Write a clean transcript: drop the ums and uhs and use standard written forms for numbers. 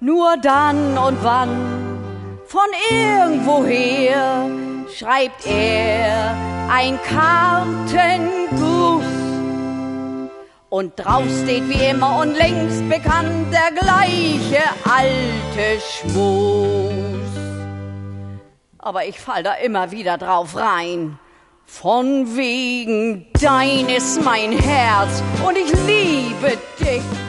Nur dann und wann, von irgendwoher, schreibt er ein Kartengruß. Und drauf steht wie immer und längst bekannt der gleiche alte Schmus. Aber ich fall da immer wieder drauf rein. Von wegen, dein ist mein Herz und ich liebe dich.